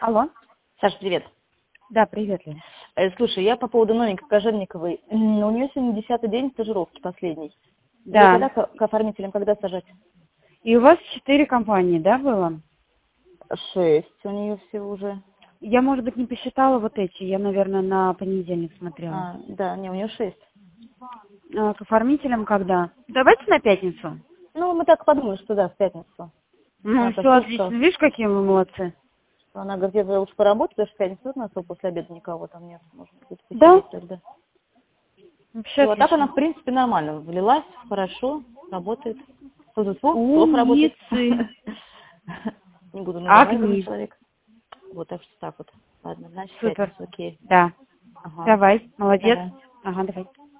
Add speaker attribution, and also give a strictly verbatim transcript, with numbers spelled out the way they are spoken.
Speaker 1: Алло.
Speaker 2: Саш, привет.
Speaker 1: Да, привет, Лен.
Speaker 2: Э, слушай, я по поводу новенькой Кожевниковой. М, У нее сегодня десятый день стажировки, последний. Ее
Speaker 1: Да.
Speaker 2: когда к, к оформителям, когда сажать?
Speaker 1: И у вас четыре компании, да, было?
Speaker 2: Шесть у нее всего уже.
Speaker 1: Я, может быть, не посчитала вот эти. Я, наверное, на понедельник смотрела.
Speaker 2: А, да, не, у нее шесть.
Speaker 1: А, к оформителям когда? Давайте на пятницу.
Speaker 2: Ну, мы так подумали, что да, в пятницу.
Speaker 1: Ну,
Speaker 2: Она
Speaker 1: все отлично.
Speaker 2: послушала.
Speaker 1: Видишь, какие мы молодцы.
Speaker 2: Она говорит, я лучше поработать, потому что в пятницу тут у нас после обеда никого там нет. Можно будет
Speaker 1: Да?
Speaker 2: посидеть тогда.
Speaker 1: Вообще
Speaker 2: И вот так она,
Speaker 1: отлично.
Speaker 2: в принципе, нормально. Влилась, хорошо, работает. Фу-фу-фу, плохо работает.
Speaker 1: Умницы.
Speaker 2: Не буду называть этого
Speaker 1: Огни.
Speaker 2: человека. Вот так что так вот. Ладно, значит, в
Speaker 1: Супер.
Speaker 2: пятницу, окей.
Speaker 1: Да.
Speaker 2: Ага.
Speaker 1: Давай. Молодец.
Speaker 2: Давай.
Speaker 1: Ага, давай.